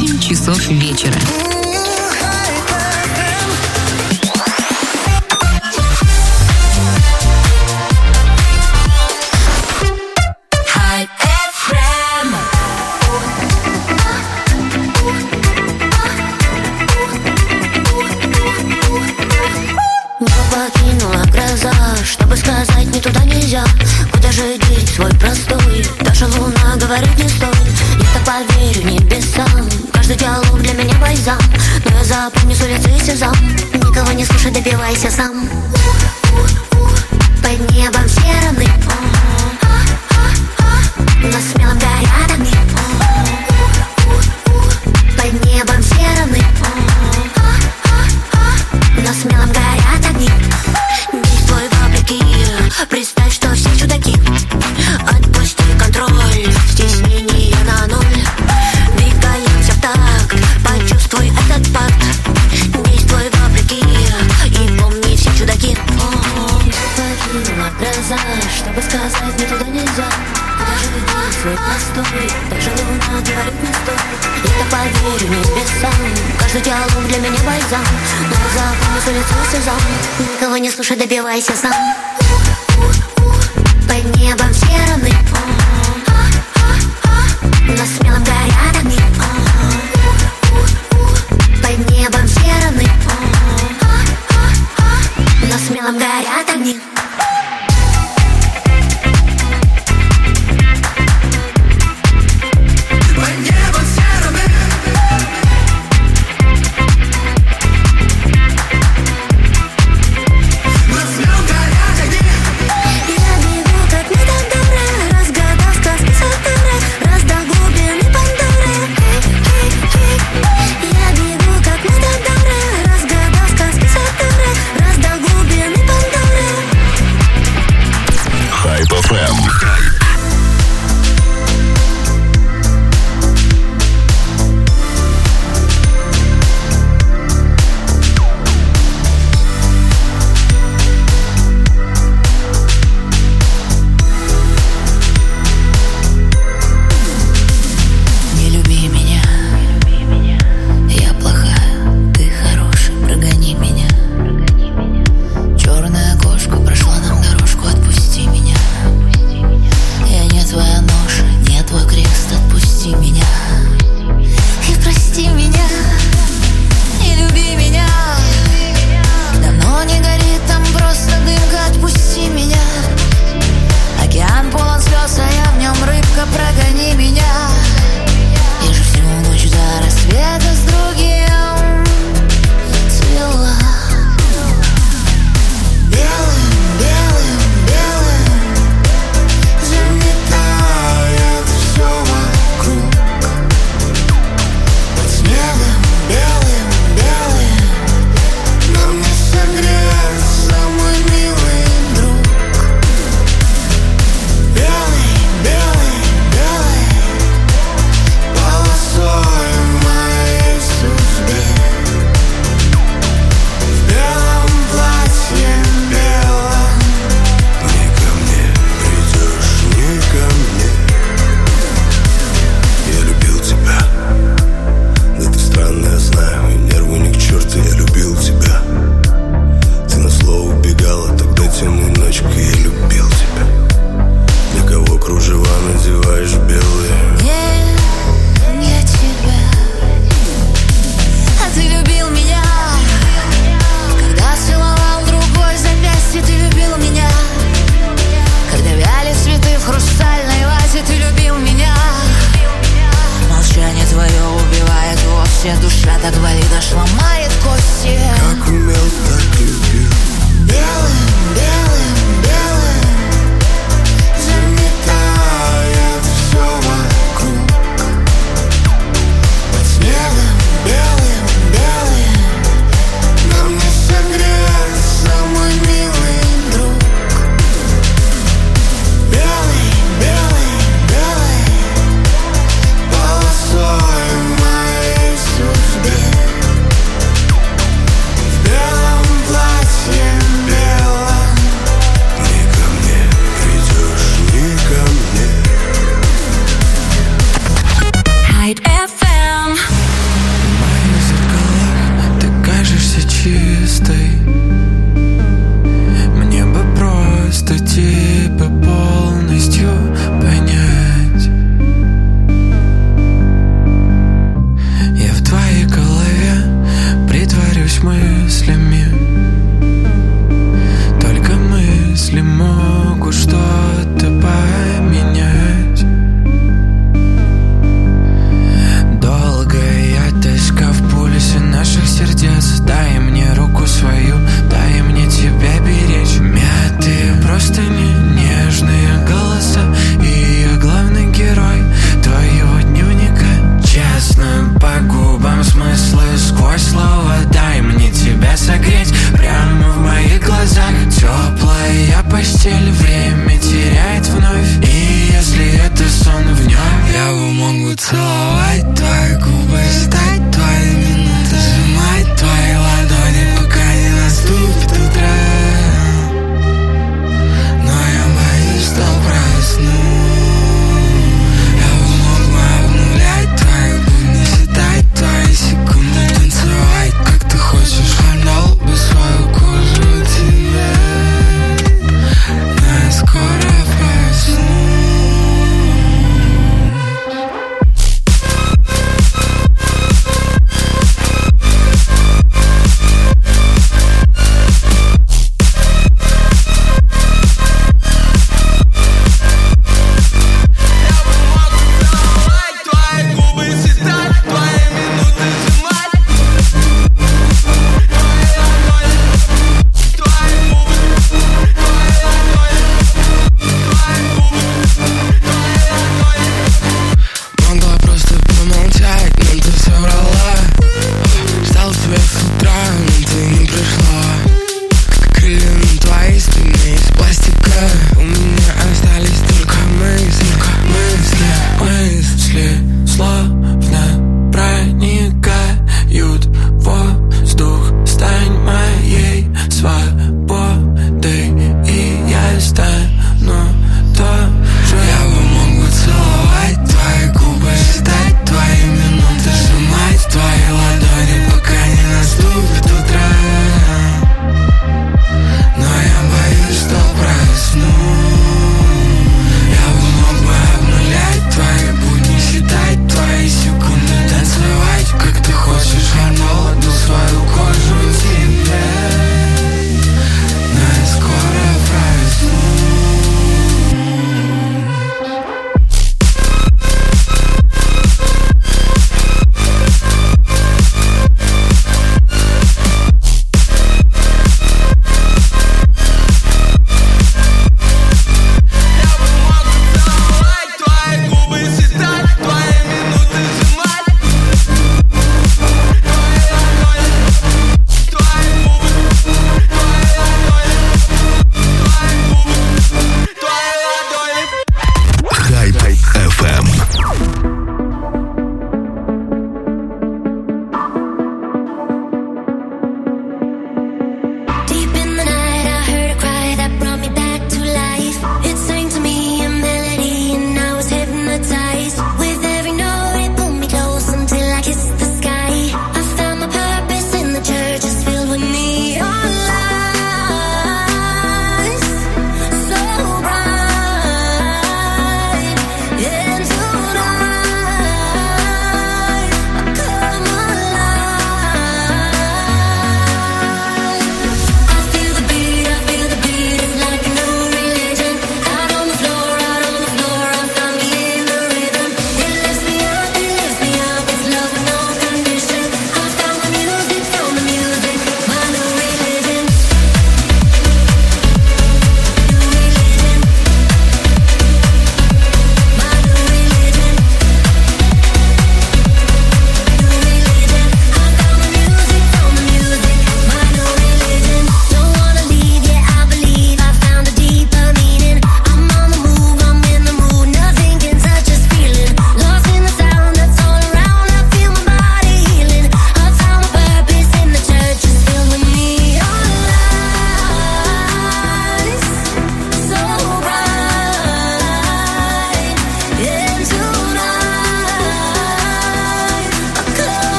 8 часов вечера. Покинула гроза, чтобы сказать ни туда нельзя. Куда же деть свой простой? Даже луна говорит не стоит. Я-то поверю небесам. Каждый диалог для меня бальзам. Но я запомню с улицы сезам. Никого не слушай, добивайся сам. Под небом серым на смелом горят огни. Под небом серым на смелом горят огни. Действуй вопреки, представь, что все чудаки. Отпусти контроль, стеснение на ноль. Двигаемся в такт, почувствуй этот факт. Действуй вопреки, и помни, все чудаки. Покинула гроза, чтобы сказать мне туда нельзя. Куда же деть свой постой? Даже луна говорит не стоит. Я-то поверю небесам. Каждый диалог для меня бальзам. Но я запомню с улицы сезам. Никого не слушай, добивайся сам. Под небом серым на смелом горят огни. Под небом серым на смелом горят огни. целовать твои губы, ждать твои минуты, сжимать твои ладони, пока не наступит утро. Но я боюсь, что просну. Я бы мог бы обнулять твои будни, считать твои секунды, танцевать, как ты хочешь. Отдал бы свою кожу тебе, но я скоро просну. No.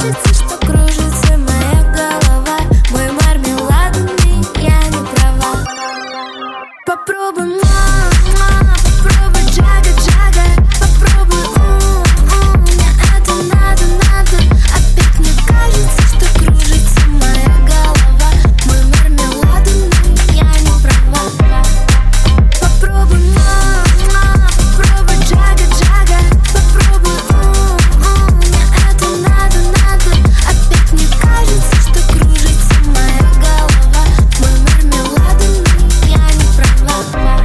кажется, что кружится моя голова. Мой мармеладный, я не права. Попробуй, попробуй джага-джага. Попробуй, мне это надо. Опять мне кажется, что кружится моя голова. Мой мармеладный, я не права. Попробуй, попробуй джага-джага. Попробуй, мне это надо. Опять мне кажется, что кружится моя голова. Мой мармеладный, я не права.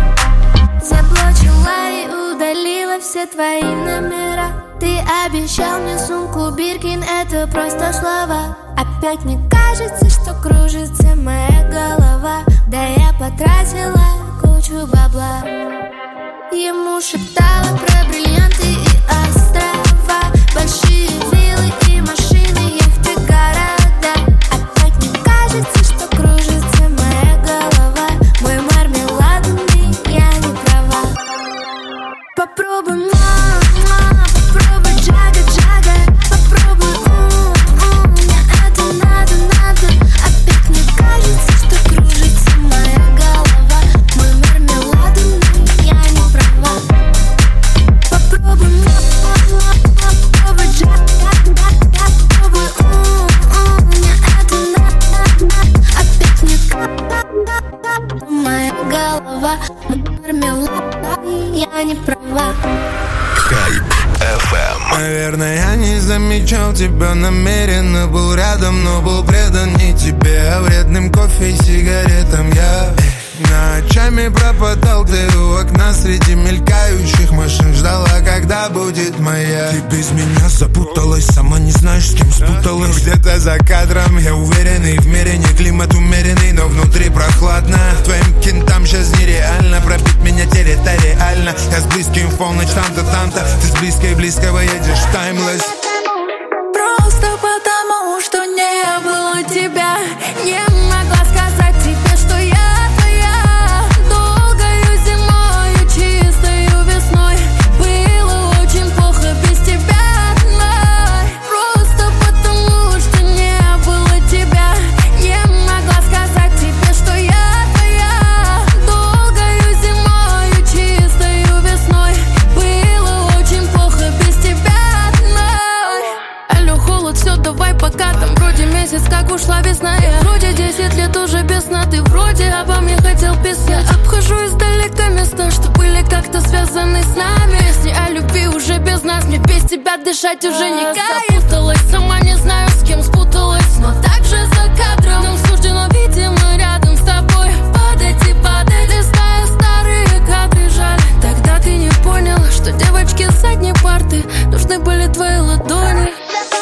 Заблочила и удалила все твои номера. Ты обещал мне сумку Биркин, это просто слова. Опять мне кажется, что кружится моя голова. Да я потратила кучу бабла. Ему шептала про бриллианты и острова, большие виллы и машины, яхты, города. Опять мне кажется, что кружится моя голова. Мой мармеладный, я не права. Попробуй, попробуй джага-джага. Попробуй, мне это надо. Опять мне кажется, что кружится моя голова. Мой мармеладный, я не права. Попробуй, попробуй джага-джага. Попробуй, мне это надо. Опять мне кажется, моя голова. Мой мармеладный, я не права. Хайп FM. Наверное, я не замечал тебя намеренно. Был рядом, но был предан не тебе, а вредным кофе и сигаретам я. Ночами пропадал ты у окна среди мелькающих машин. Ждала, когда будет моя. Ты без меня запуталась, сама не знаешь, с кем спуталась. Где-то за кадром я уверенный, в мире не климат умеренный, но внутри прохладно. Твоим кентам сейчас нереально пробить меня территориально. Я с близким в полночь там-то. Ты с близкого едешь в таймлесс. Просто потому, что не было тебя, не могла сказать тебе, что я твоя. Долгою зимою, чистою весной, было очень плохо без тебя одной. Просто потому, что не было тебя, не могла сказать тебе, что я твоя. Долгою зимою, чистою весной, было очень плохо без тебя одной. Алло, холод, все, давай пока. Там вроде месяц, как ушла весна. Я вроде 10 лет уже без сна. Ты вроде обо мне хотел писать. Я обхожу издалека места, что были как-то связаны с нами. Песни о любви уже без нас. Мне без тебя дышать уже не кайф. Запуталась, сама не знаю, с кем спуталась, но также за кадром нам суждено, видимо, рядом с тобой падать и падать, листая старые кадры. Жаль, тогда ты не понял, что девочки с задней парты нужны были твои ладони.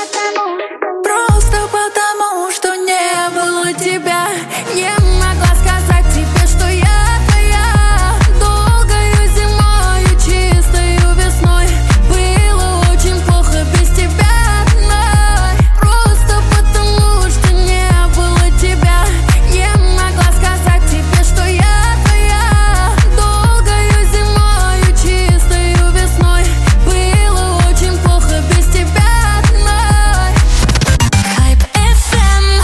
Просто потому, что не было тебя, не могла сказать тебе, что я твоя. Долгою зимою, чистою весной, было очень плохо без тебя одной. Просто потому, что не было тебя, не могла сказать тебе, что я твоя. Долгою зимою, чистою весной, было очень плохо без тебя одной. Хайп FM.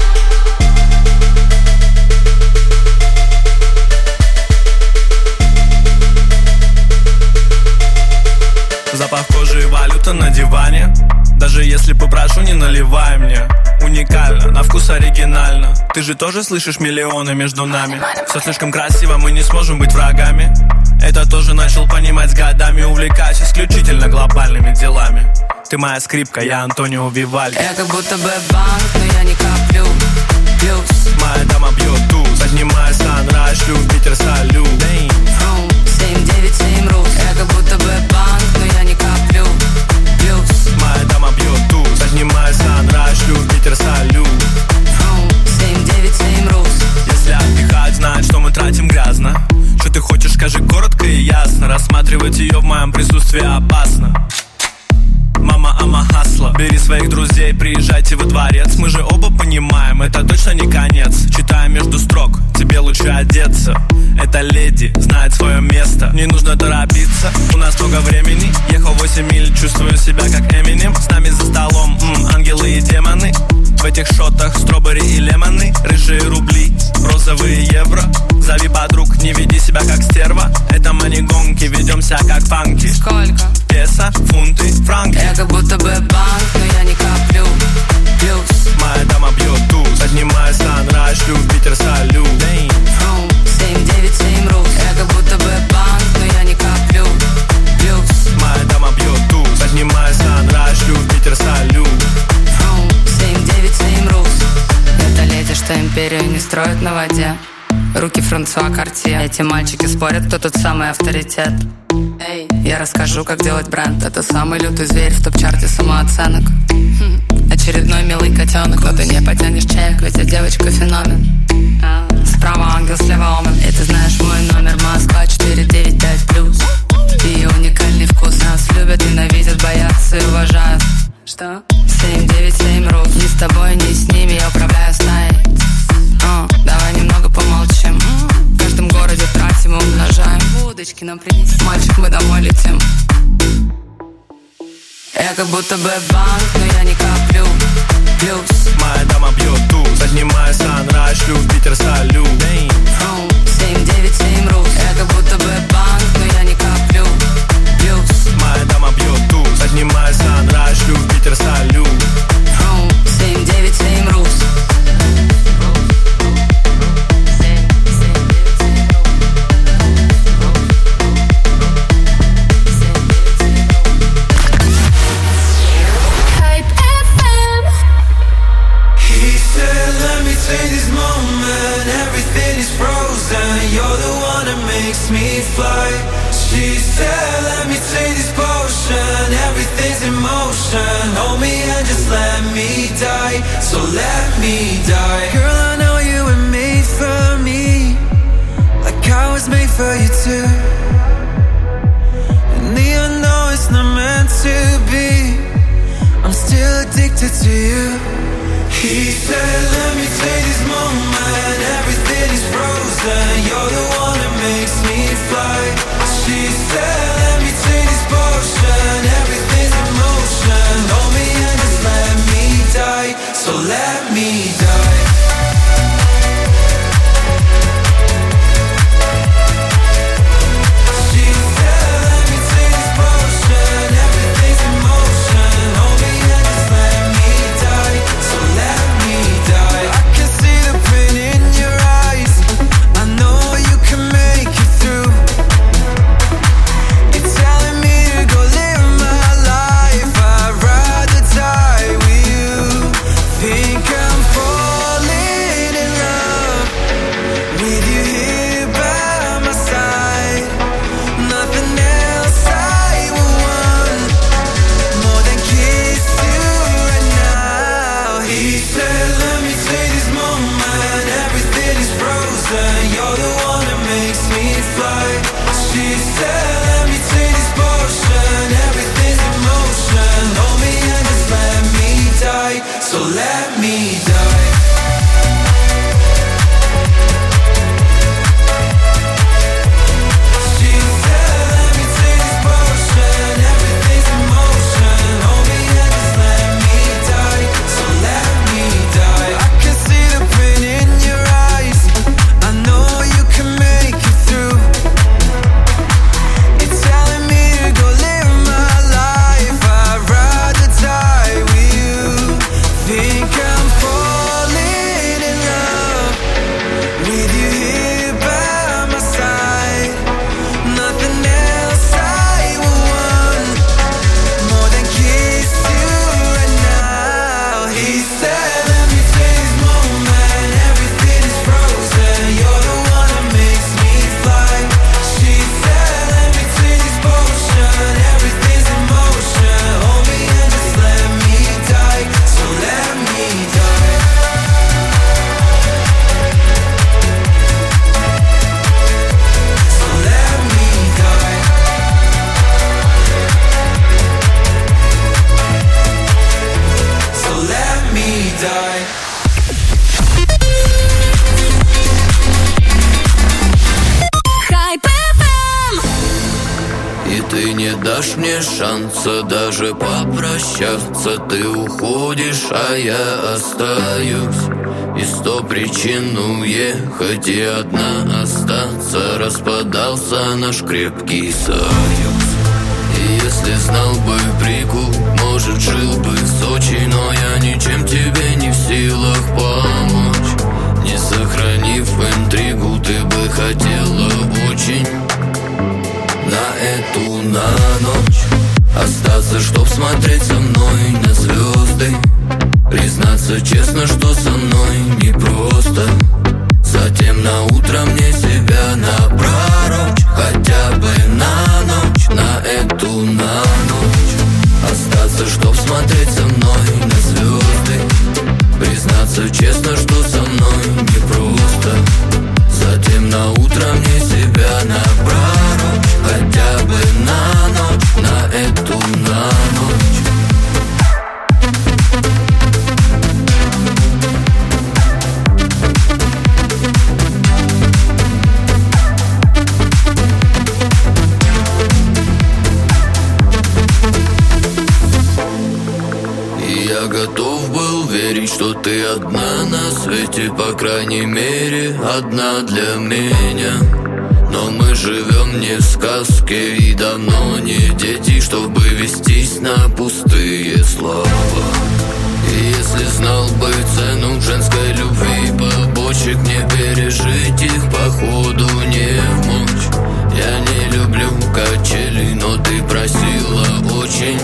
Запах кожи и валюта на диване. Даже если попрошу, не наливай мне. Уникально, на вкус оригинально. Ты же тоже слышишь миллионы между нами. Все слишком красиво, мы не сможем быть врагами. Это тоже начал понимать с годами. Увлекаюсь исключительно глобальными делами. Ты моя скрипка, я Антонио Вивальди. Я как будто бы банк, но я не коплю. Плюс Моя дама бьет туз. Поднимаю санрайз, шлю Питер, салют. 797 рус. Я как будто бы банк, но я не коплю. Плюс Моя дама бьет туз. Поднимаю санрайз, шлю Питер, салют. 797 рус. Если отдыхать, знать, что мы тратим грязно. Что ты хочешь, скажи коротко и ясно. Рассматривать ее в моем присутствии опасно. Мама, ама, хасла. Бери своих друзей, приезжайте во дворец. Мы же оба понимаем, это точно не конец. Читая между строк, тебе лучше одеться. Эта леди знает свое место. Не нужно торопиться, у нас много времени. Ехал 8 миль, чувствую себя как Эминем. С нами за столом, ангелы и демоны. этих шотах стробери и лемоны, рыжие рубли, розовые евро. Зови подруг, не веди себя как стерва. Это мы не гонки, ведемся как панки. Сколько? Песо, фунты, франки. Я как будто бы банк, но я не коплю. Плюс моя дама бьет туз. Поднимаю санрайз, шлю Питер, салют. 797 рус. Я как будто бы банк, но я не коплю. Плюс моя дама бьет туз. Поднимаю санрайз, шлю Питер, салют. 797 рус. Это леди, что империю не строит на воде. Руки Франсуа Картье. Эти мальчики спорят, кто тут самый авторитет. Эй, я расскажу, как делать бренд. Это самый лютый зверь в топ-чарте самооценок. Очередной милый котенок, но ты не потянешь чек, ведь я девочка феномен. Справа ангел, слева омен. И ты знаешь мой номер, Москва 495+. И уникальный вкус. Нас любят, ненавидят, боятся и уважают. Что? 797 рус. Ни с тобой, ни с ними, я управляю стаей. Давай немного помолчим. В каждом городе тратим и умножаем. Удочки нам принеси. Мальчик, мы домой летим. Я как будто бы банк, но я не коплю. Плюс моя дама бьет туз. Поднимаю санрайз, шлю Питер, салют. 797 рус. Я как будто бы банк, но я не коплю. Плюс моя дама бьет туз. Поднимаю санрайз, шлю Питер, салют. 797 рус. Take this moment, everything is frozen. You're the one that makes me fly. She said, let me take this potion. Everything's in motion. Hold me and just let me die. So let me die. Girl, I know you were made for me, like I was made for you too. And even though it's not meant to be, I'm still addicted to you. He said, let me take this moment. Everything is frozen. You're the one that makes me fly. She said, let me take this potion. Everything's in motion. Hold me and just let me die. So let me die. She said, let me take this potion. Everything's in motion. Hold me and just let me die. So let me die. I can see the pain in your eyes. I know you can make it through. You're telling me to go live my life. I'd rather die with you. Think I'm falling in love with you here by my side. Nothing else I would want more than kiss you right now. He said, let me take this moment. Everything is frozen. You're the one that makes me fly. She said, let me take this potion. Everything's in motion. Hold me and just let me die. So let me die. She said, let me take this potion. Everything's in motion. Hold me and just let me die. So let me die. I can see the pain in your eyes. I know you can make it through. You're telling me to go live my life. I'd rather die with you. Think I'm falling in love with you here by my side. Nothing else I would want more than kiss you right now. He said, let me take this moment. Everything is frozen. You're the one that makes me fly. She said, let me take this potion. Everything's in motion. Hold me and just let me die. So let me die. So let me die. So let me die. Хайп FM. И ты не дашь мне шанса даже попрощаться. Ты уходишь, а я остаюсь. И 100 причин уехать и одна остаться. Распадался наш крепкий союз. И если знал бы прикол, может, жил бы в Сочи. Но я ничем тебе не в силах помочь. Не сохранив интригу, ты бы хотела очень на ночь остаться, чтоб смотреть со мной на звезды. Признаться честно, что со мной непросто. Затем на утро мне себя напророчь. Хотя бы на ночь, на ночь остаться, чтоб смотреть со мной на звезды. Признаться честно, что со мной непросто. Затем на утро мне себя напророчь. Хотя бы на ночь, на ночь. Я готов был верить, что ты одна на свете, по крайней мере, одна для меня. Но мы живем не в сказке и давно не дети, чтобы вестись на пустые слова. И если знал бы цену женской любви, побочек не пережить их походу не мочь. Я не люблю качели, но ты просила очень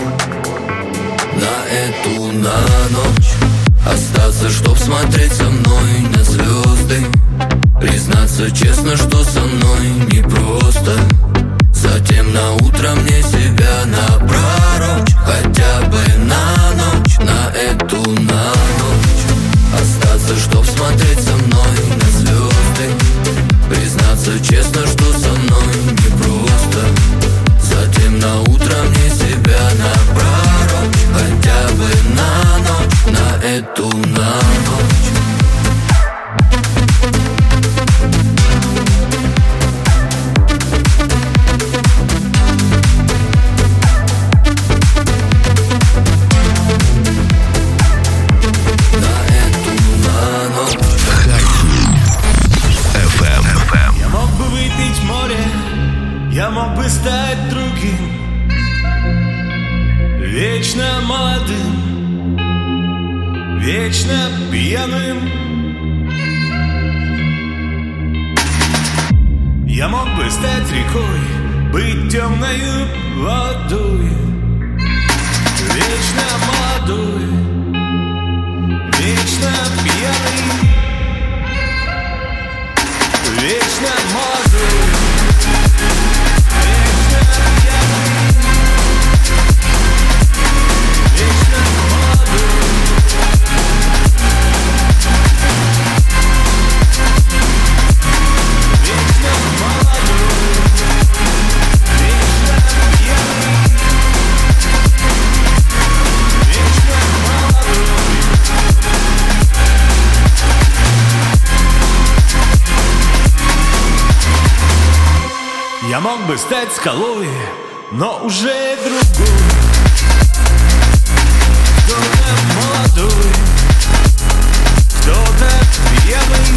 на ночь остаться, чтоб смотреть со мной на звезды. Признаться честно, что со мной непросто. Затем на утро мне себя напророчь. Хотя бы на ночь, на ночь остаться, чтоб смотреть со мной на звезды. Признаться честно, что со мной непросто. Затем на утро мне себя напророчь. Хотя бы на ночь, на ночь. Я мог бы выпить море, я мог бы стать другим, вечно молодым, вечно пьяным. Я мог бы стать рекой, быть темною водой, вечно молодой, вечно пьяный, вечно молодой, вечно пьяный, вечно молодой. Вечно молодой, вечно пьяный, вечно молодой. Я мог бы стать скалой, но уже другой. Кто-то молодой, кто-то пьяный.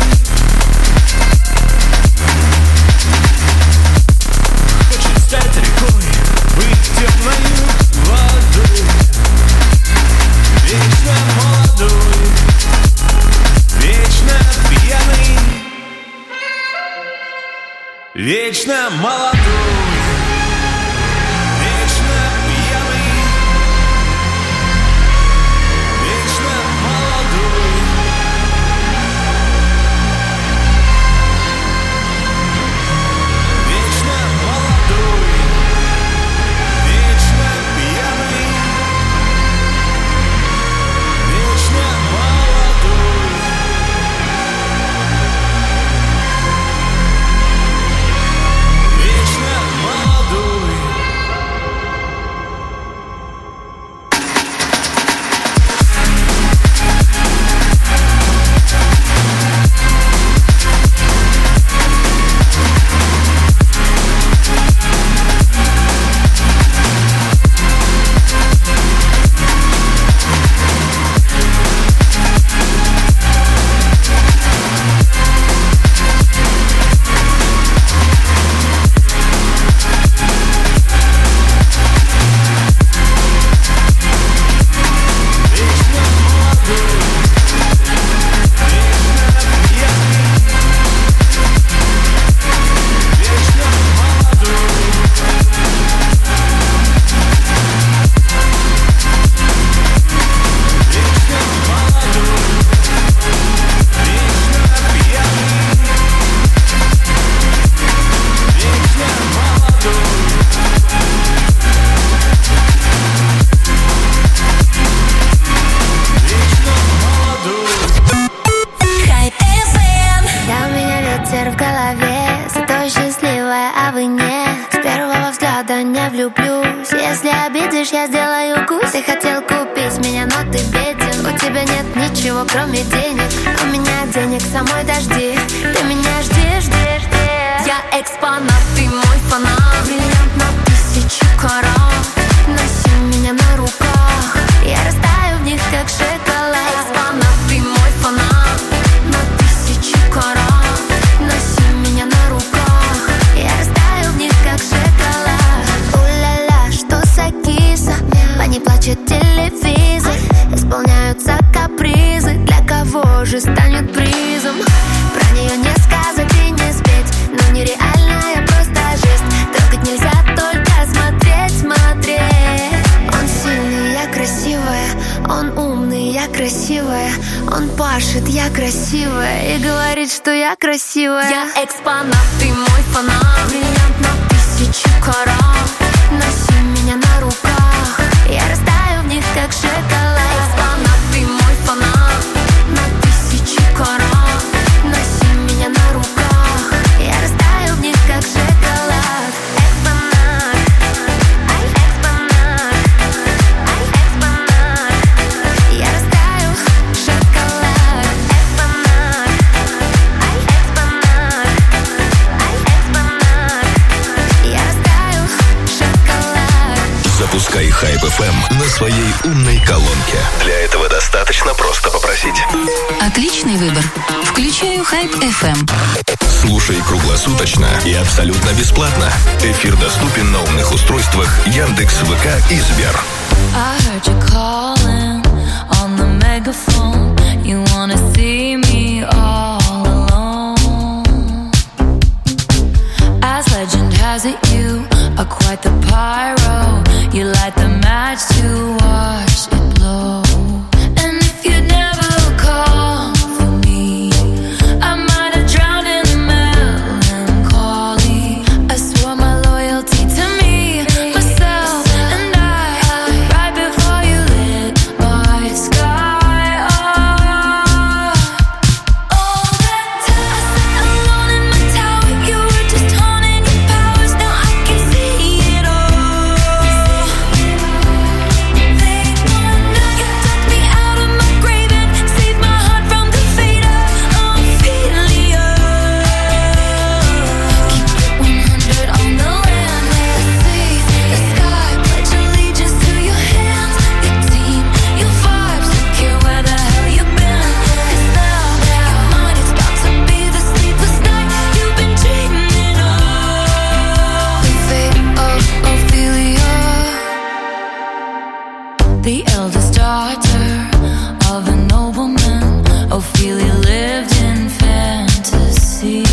Хочет стать рекой, быть темною водой. Вечно молодой, вечно пьяный, вечно молодой, вечно пьяный, вечно молодой, вечно молодой, вечно пьяный, вечно молодой. Вечно хочешь, я сделаю укус. Ты хотел купить меня, но ты беден. У тебя нет ничего, кроме денег. У меня денег самой дожди. Ты меня жди, жди, жди. Я экспонат, ты мой фанат. Бриллиант на 1000 карат. Носи меня на руках. Я растаю в них, как шоколад. Экспонат, ты мой фанат. На 1000 карат. Носи меня на руках. Я растаю в них, как шоколад. У-ля-ля, что за киса? По ней плачет телевизор. Исполняются капризы. Для кого же станет призом? Про нее не сказать и не спеть. Но нереальная просто жесть. Трогать нельзя, только смотреть, смотреть. Он сильный, я красивая. Он умный, я красивая. Он пашет, я красивая. И говорит, что я красивая. Я экспонат, ты мой фанат. Бриллиант на 1000 карат. Носи меня на руках. Я растаю в них, как шоколад. Экспонат, ты мой фанат. На 1000 карат. Носи меня на руках. Я растаю в них, как шоколад. Экспонат. Ай, экспонат. Ай, экспонат. Я растаю шоколад. Экспонат. Ай, экспонат. Ай, экспонат. Я растаю шоколад. Запускай Hype FM на своей умной колонке. Для этого достаточно просто попросить. Отличный выбор. Включаю Hype FM. Слушай круглосуточно и абсолютно бесплатно. Эфир доступен на умных устройствах Яндекс, ВК и Сбер. I heard you calling on the megaphone. You wanna see me all alone. As legend has it, you are quite the pyro. You light the match to watch it blow. And if you'd never call for me, I might have drowned in the melancholy. I swore my loyalty to me, myself, and I. Right before you lit my sky up. All that time I sat alone in my tower. You were just honing your powers. Now I can see it all. The eldest daughter of a nobleman, Ophelia lived in fantasy.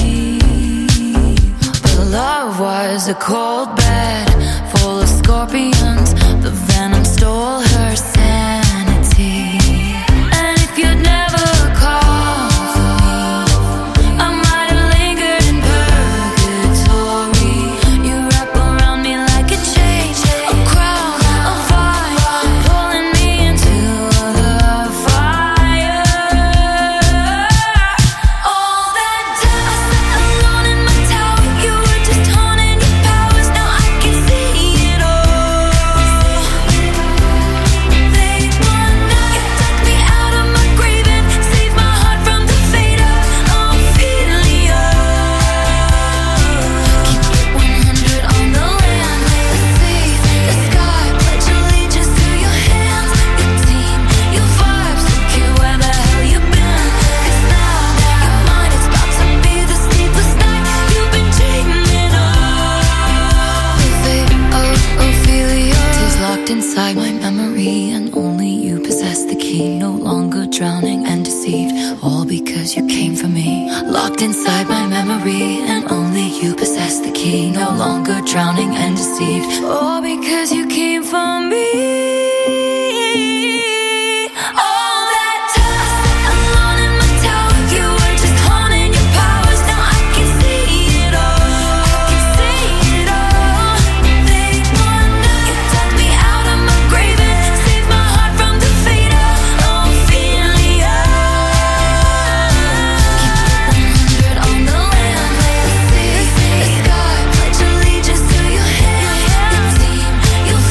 But love was a cold bed full of scorpions. The venom stole her sanity. And if you'd never called for me, I might have lingered in purgatory. You wrap around me like a chain, a crown, a vine, pulling me into the fire. All that time I sat alone in my tower. You were just honing your powers. Now I can see it all. Late one night, you dug me out of my grave and saved my heart from the fate of Ophelia. Keep it 100 on the land, the sea, the sky. Pledge allegiance to your hands, your team, your vibes. Don't care where the hell you've been, 'cause now you're mine. It's about to be the sleepless night you've been dreaming of. The fate of Ophelia is locked inside my memory, and only you possess the key. No longer drowning and deceived, all because you came for me. Locked inside my memory, and only you possess the key. No longer drowning and deceived, all because you came for me. All that time I sat alone in my tower. You were just honing your powers. Now I can see it all. I can see it all. Late one night, you dug me out of my grave and saved my heart from the fate of Ophelia. Keep it 100 on the land, the sea, the sky. Pledge allegiance to your hands, your team, your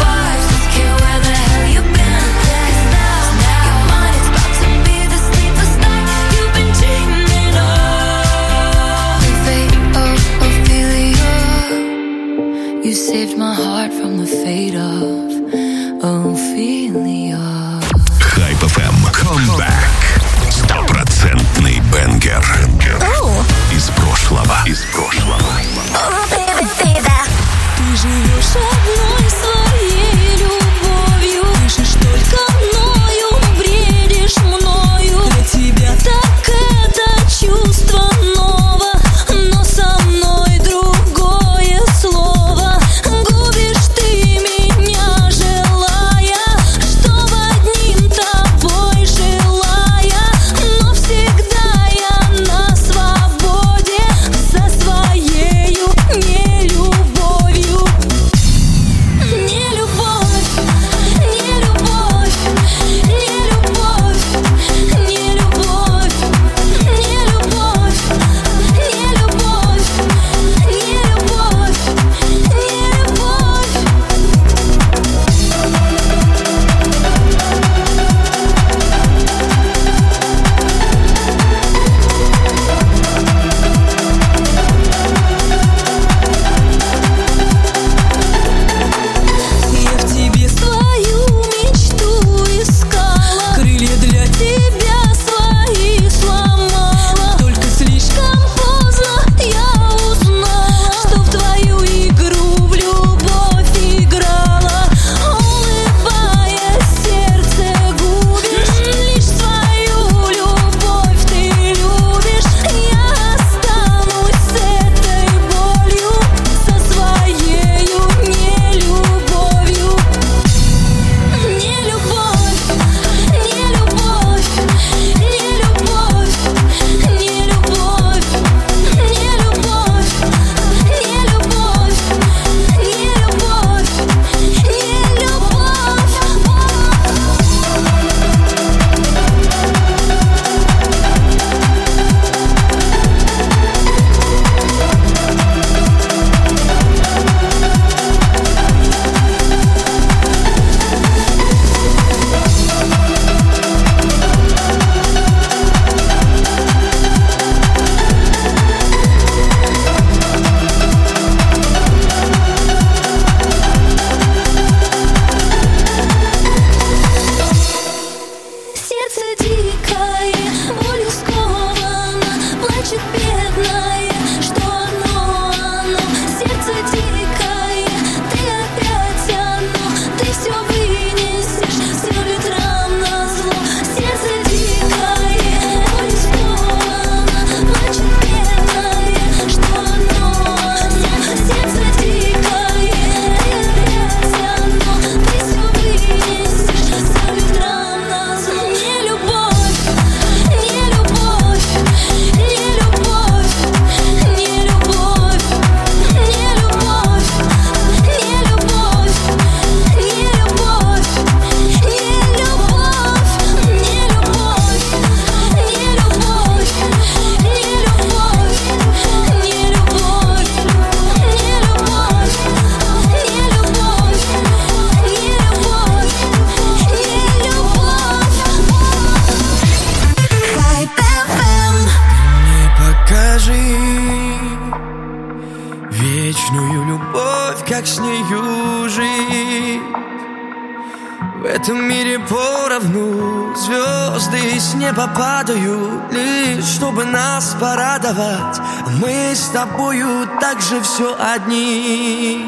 как с нею жить. В этом мире поровну звезды с неба падают, лишь чтобы нас порадовать. А мы с тобою также все одни.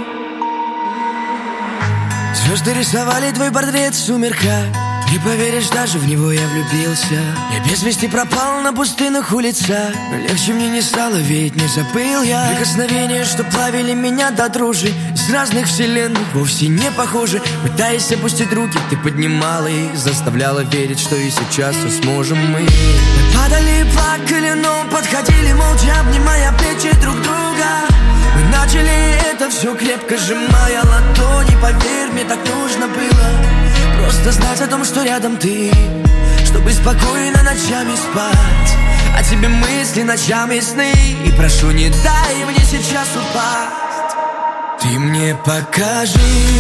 Звезды рисовали твой портрет в сумерках. Не поверишь, даже в него я влюбился. Я без вести пропал на пустынных улицах, но легче мне не стало, ведь не забыл я прикосновения, что плавили меня до дрожи. Из разных вселенных вовсе не похожи. Пытаясь опустить руки, ты поднимала их, заставляла верить, что и сейчас все сможем мы. Мы падали и плакали, но подходили молча, обнимая плечи друг друга. Мы начали это все крепко сжимая ладони. Поверь, мне так нужно было просто знать о том, что рядом ты, чтобы спокойно ночами спать. А тебе мысли ночами сны, и прошу, не дай мне сейчас упасть. Ты мне покажи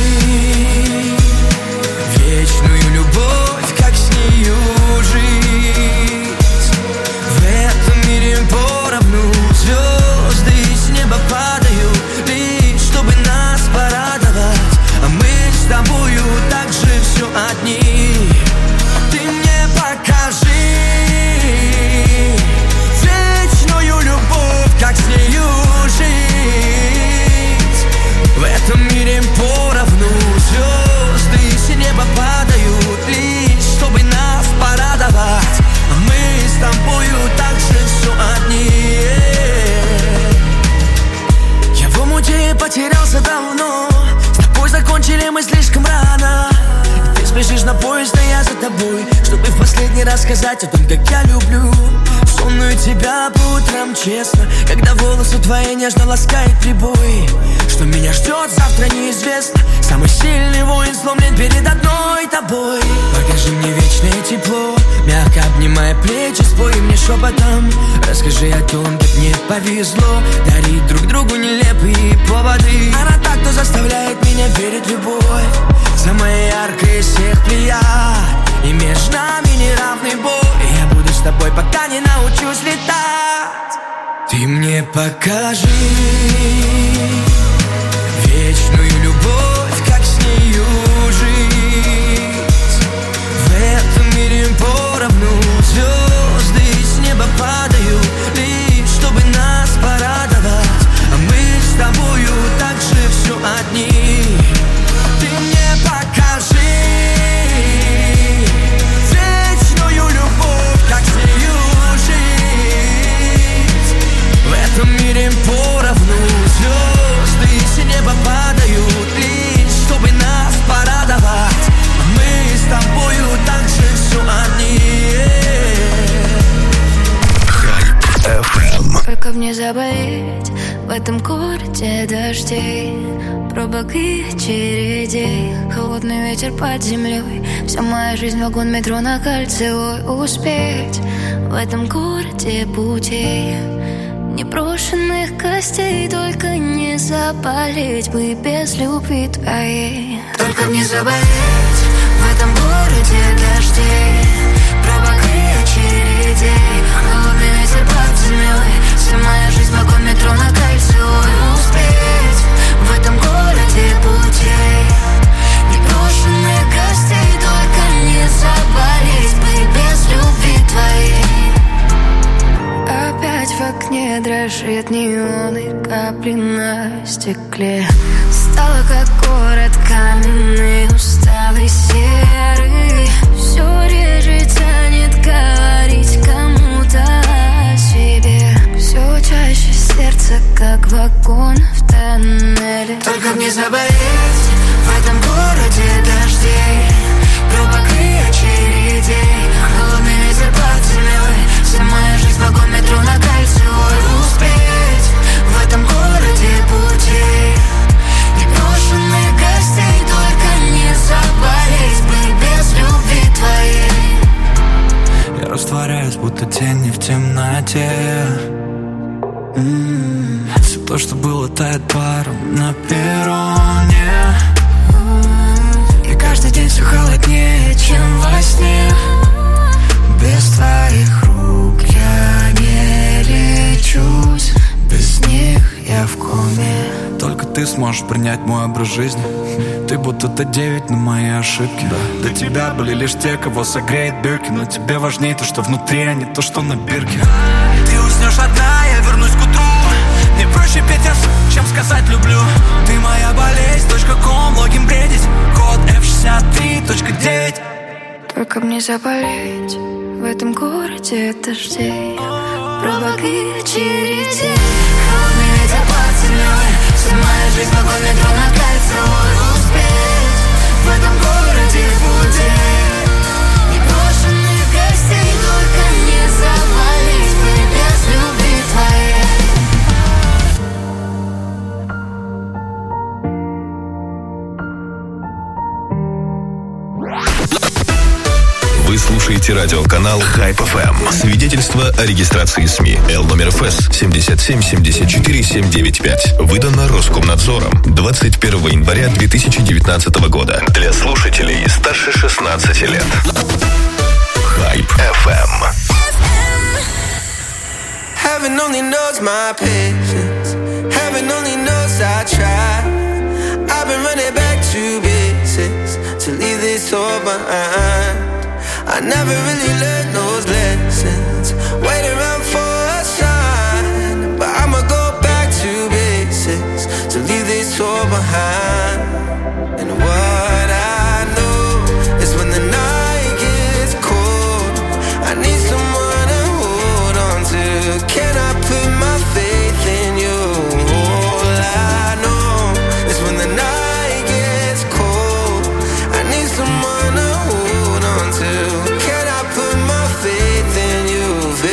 вечную любовь, как с нею жить. В этом мире поровну звезды с неба падают, лишь чтобы нас порадовать. А мы с тобою также все одни. Ты мне покажи вечную любовь, как с нею жить. В этом мире поровну звезды с неба падают, лишь чтобы нас порадовать. А мы с тобою также все одни. Я в омуте потерялся давно, закончили мы слишком рано. Ты спешишь на поезд, а я за тобой, чтобы в последний раз сказать о том, как я люблю. Сонную тебя по утрам честно, когда волосы твои нежно ласкает прибой. Что меня ждет завтра неизвестно. Самый сильный воин сломлен перед одной тобой. Покажи мне вечное тепло, мягко обнимая плечи, спой мне шепотом. Расскажи о том, как мне повезло дарить друг другу нелепые поводы. Она так, кто заставляет меня верить в любовь, самая яркая из всех плеяд. И между нами неравный бой. Я буду с тобой, пока не научусь летать. Ты мне покажи вечную любовь, как с нею жить. В этом мире поровну звезды с неба падают, лишь чтобы нас порадовать. А мы с тобою также все одни. Ты мне покажи вечную любовь, как с нею жить. В этом мире поровну звезды с неба падают, лишь чтобы нас порадовать. А мы с тобою также все одни. Hype FM. Только мне забыть в этом городе дождей, пробок и очередей, холодный ветер под землей. Вся моя жизнь вагон метро на Кольцевой. Успеть в этом городе путей, непрошенных гостей. Только не заболеть бы без любви твоей. Только не заболеть в этом городе дождей, пробок и очередей, холодный ветер под землей. Вся моя жизнь вагон метро на Кольцевой. Успеть в этом городе путей, непрошенных гостей. Только не заболеть бы без любви твоей. Опять в окне дрожит неон и капли на стекле. Стало как город каменный, усталый, серый. Все реже тянет говорить кому-то о себе. Все чаще сердце, как вагон в тоннеле. Только мне заболеть в этом городе дождей, пробок и очередей, холодный ветер под землей. Вся моя жизнь вагон метро на Кольцевой. Успеть в этом городе путей, непрошенных гостей. Только не заболеть бы без любви твоей. Я растворяюсь, будто тени в темноте. Все то, что было, тает паром на перроне. И каждый день все холоднее, чем во сне. Без твоих рук я не лечусь, без них я в коме. Только ты ты сможешь принять мой образ жизни. Ты будто Т9 на мои ошибки. До тебя были лишь те, кого согреет Бирки. Но тебе важнее то, что внутри, а не то, что на бирке. Ты уснешь одна, я вернусь к утру. Мне проще петь чем сказать люблю. Ты моя болезнь, .com, логин бредить. Код F63.9. Только мне заболеть в этом городе дождей, пробок и очередей. Холодный ветер под землей, вся моя жизнь вагон метро на Кольцевой. Успеть в этом городе будет непрошенных гостей. Только не завалить бы без любви твоей. Вы слушаете радиоканал Hype FM. Свидетельство о регистрации СМИ. Л номер ФС 7774795. Выдано Роскомнадзором 21 января 2019 года. Для слушателей старше 16 лет. Hype FM. Heaven only knows my patience. Heaven only knows I try. I've been running back to basics to leave this all behind. I never really learned those lessons. Wait around for a sign, but I'ma go back to basics to leave this all behind. And what I know is when the night gets cold, I need someone to hold on to. Can I put my faith in you? All I know is when the night gets cold, I need someone to hold on to. Can I put my faith in you?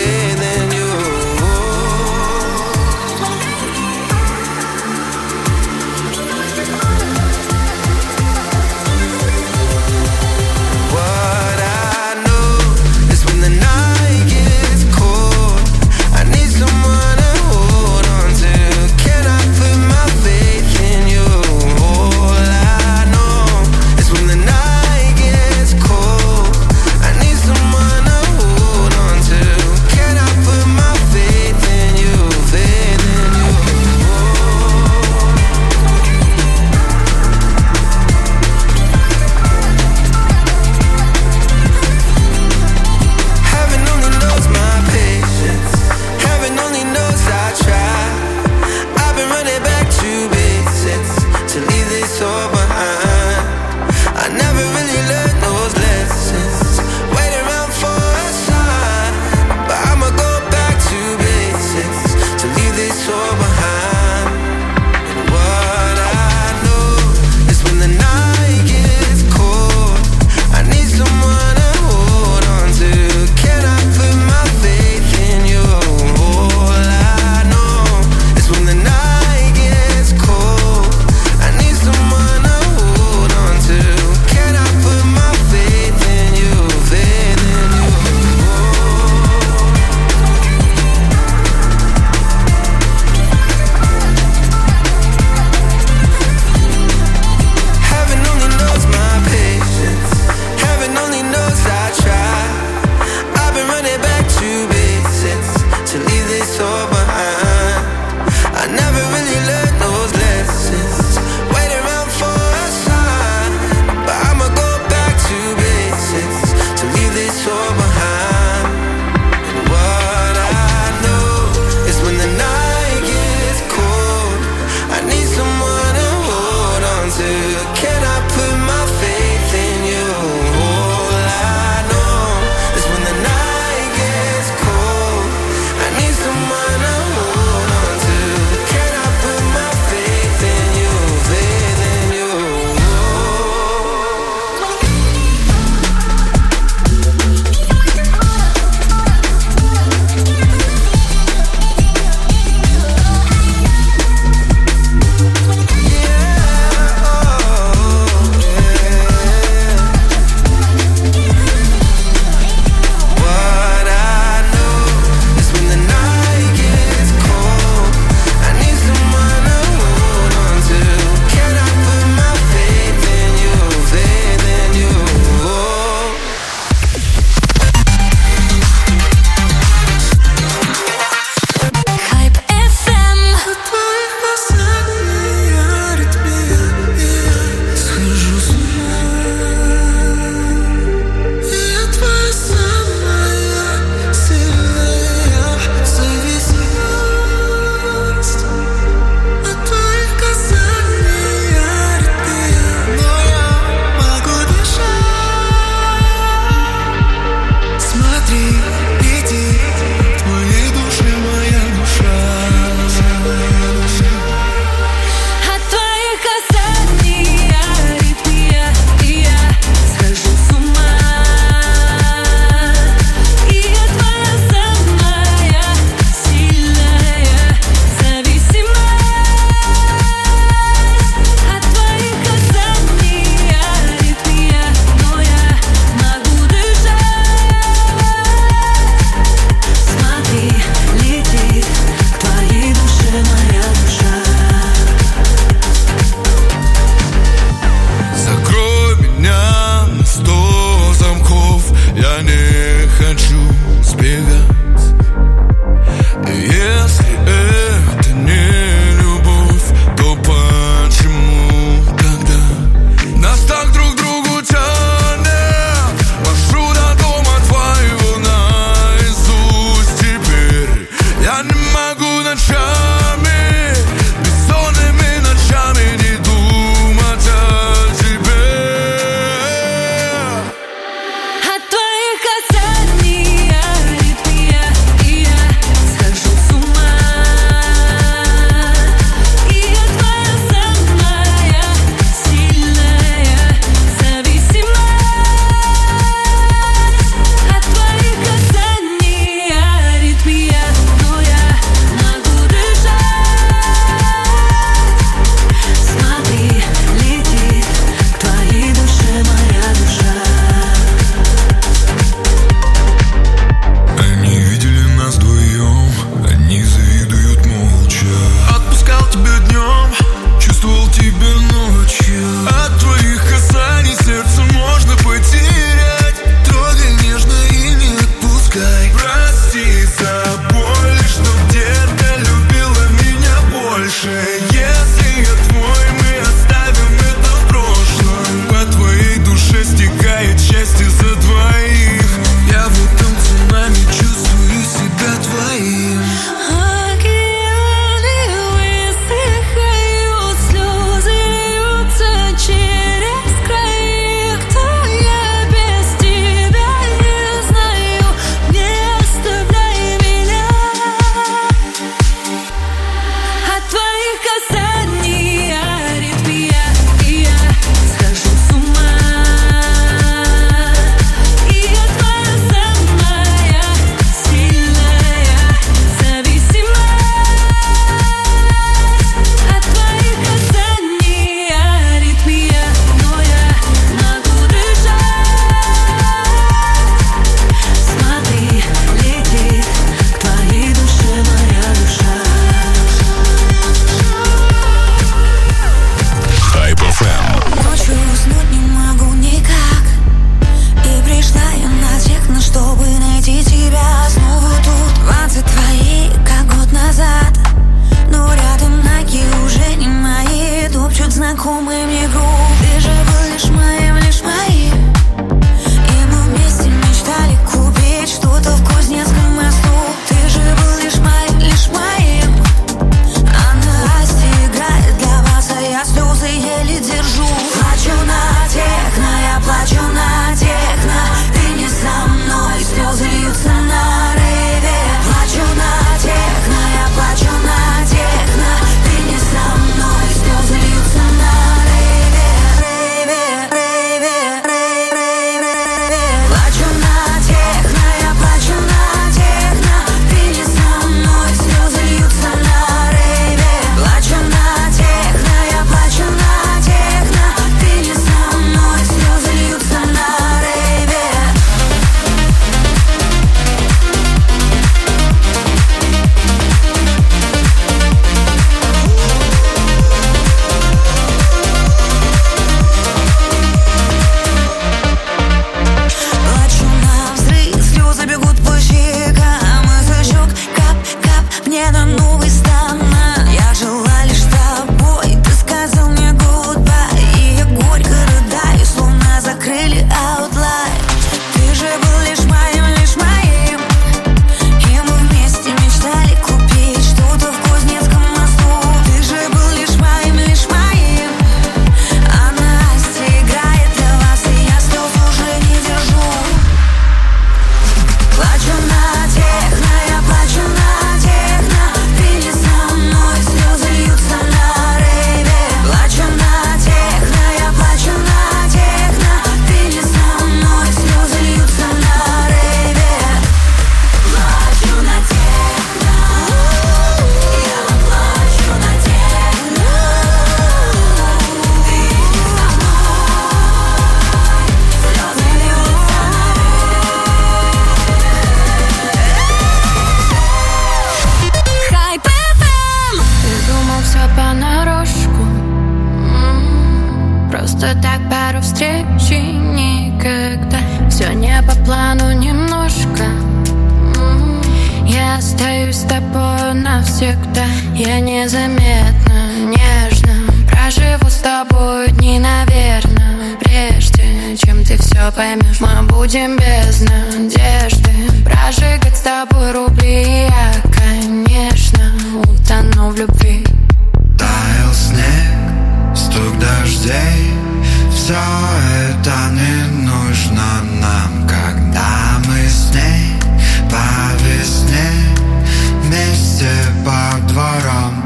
остаюсь с тобой навсегда. Я незаметно, нежно проживу с тобой дни, наверное. Прежде чем ты все поймешь, мы будем без надежды прожигать с тобой рубли. Я, конечно, утону в любви. Таял снег, стук дождей, все это не нужно нам, когда мы с ней по весне вместе по дворам.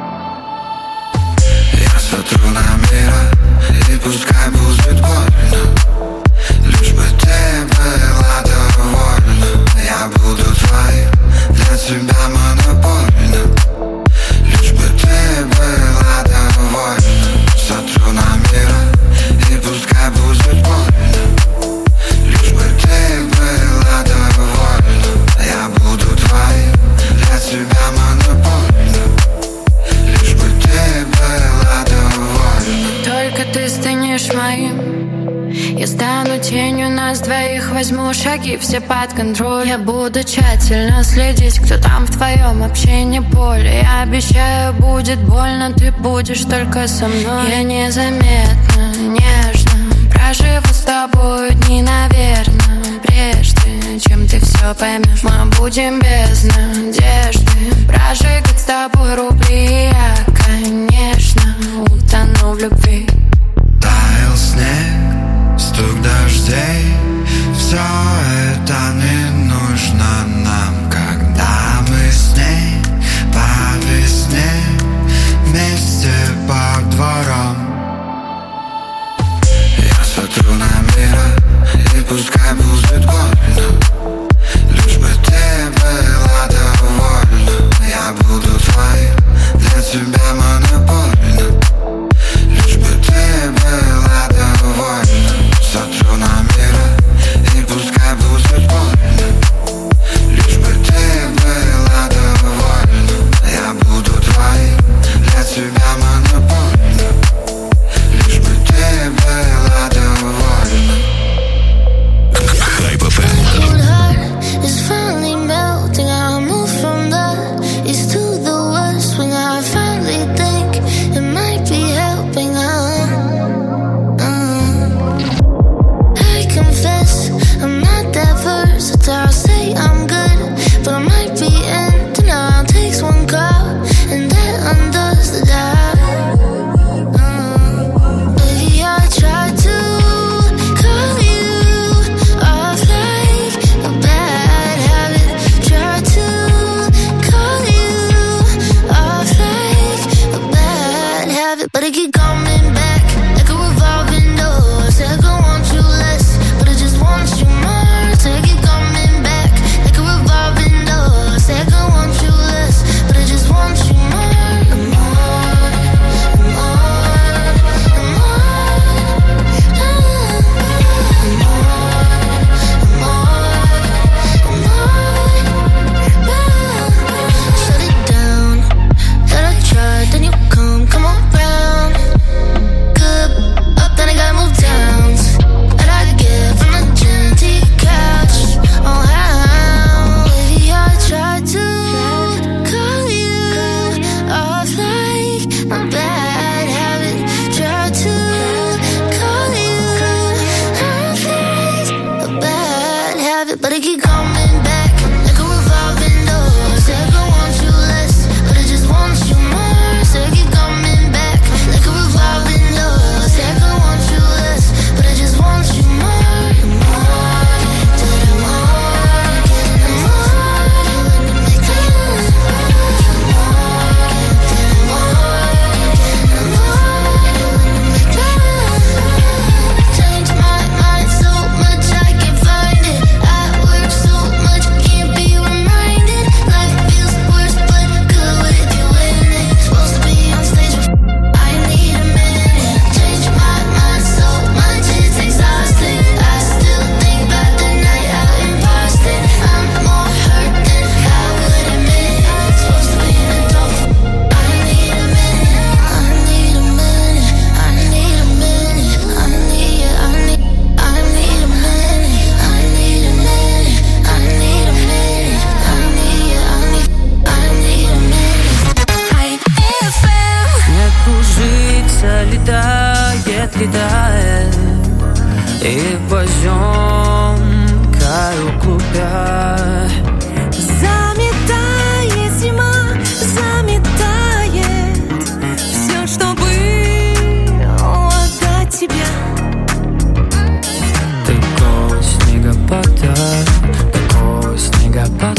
Я смотрю на мир, и пускай будет больно, лишь бы ты была довольна. Я буду твоим, для тебя монопольным, лишь бы ты была довольна. Смотрю на мир, и пускай будет больно, лишь бы ты была довольна. Я буду твоим, для тебя монопольным, лишь бы ты была довольна. Только ты станешь моим, я стану тенью нас двоих. Возьму шаги все под контроль. Я буду тщательно следить, кто там в твоем общении поле. Я обещаю, будет больно, ты будешь только со мной. Я незаметно, нежно проживу с тобой дни, наверное. Прежде чем ты все поймешь, мы будем без надежды прожигать с тобой рубли. Я, конечно, утону в любви. Таял снег, стук дождей, все это не нужно нам, когда мы с ней по весне вместе по дворам. Я смотрю на мир, и пускай будет больно, лишь бы ты была довольна. Я буду твоим, для тебя монопольным, лишь бы ты была довольна. Смотрю на мир,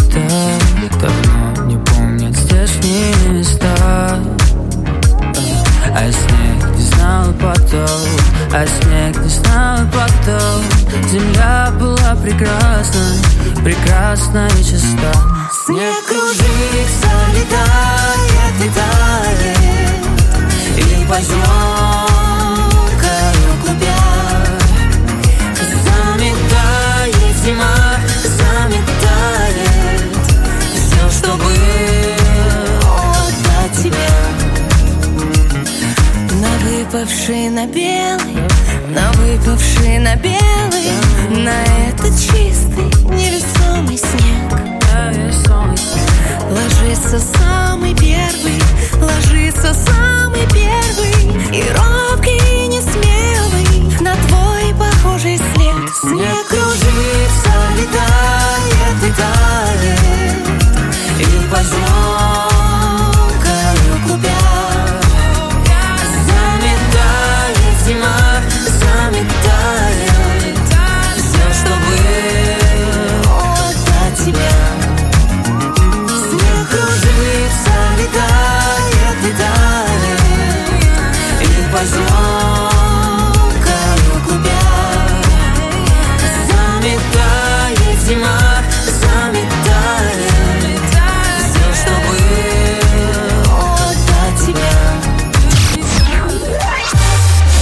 так давно не помнят здешние места. А снег не знал потом, а снег не знал потом. Земля была прекрасна, прекрасна и чиста. Снег кружится, летает, летает, и по зеркалу клубя заметает зима, заметает все, что было до тебя. Выпавший на белый, на выпавший на белый, на этот чистый невесомый снег.